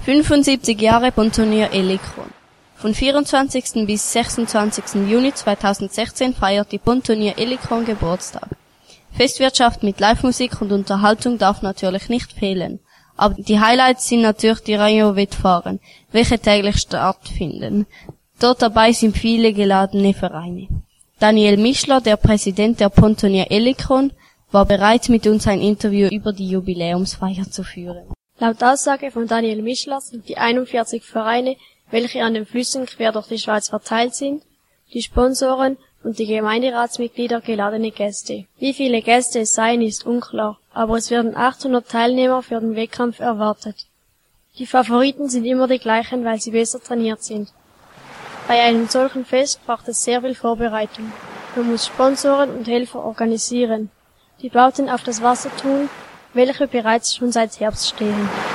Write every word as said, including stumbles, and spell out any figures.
fünfundsiebzig Jahre Pontonnier Helikon. Von vierundzwanzigsten bis sechsundzwanzigsten Juni zweitausendsechzehn feiert die Pontonnier Helikon Geburtstag. Festwirtschaft mit Live-Musik und Unterhaltung darf natürlich nicht fehlen. Aber die Highlights sind natürlich die Rayon-Wettfahren, welche täglich stattfinden. Dort dabei sind viele geladene Vereine. Daniel Mischler, der Präsident der Pontonnier Helikon, war bereit, mit uns ein Interview über die Jubiläumsfeier zu führen. Laut Aussage von Daniel Mischler sind die einundvierzig Vereine, welche an den Flüssen quer durch die Schweiz verteilt sind, die Sponsoren und die Gemeinderatsmitglieder geladene Gäste. Wie viele Gäste es seien, ist unklar, aber es werden achthundert Teilnehmer für den Wettkampf erwartet. Die Favoriten sind immer die gleichen, weil sie besser trainiert sind. Bei einem solchen Fest braucht es sehr viel Vorbereitung. Man muss Sponsoren und Helfer organisieren, die Bauten auf das Wasser tun, welche bereits schon seit Herbst stehen.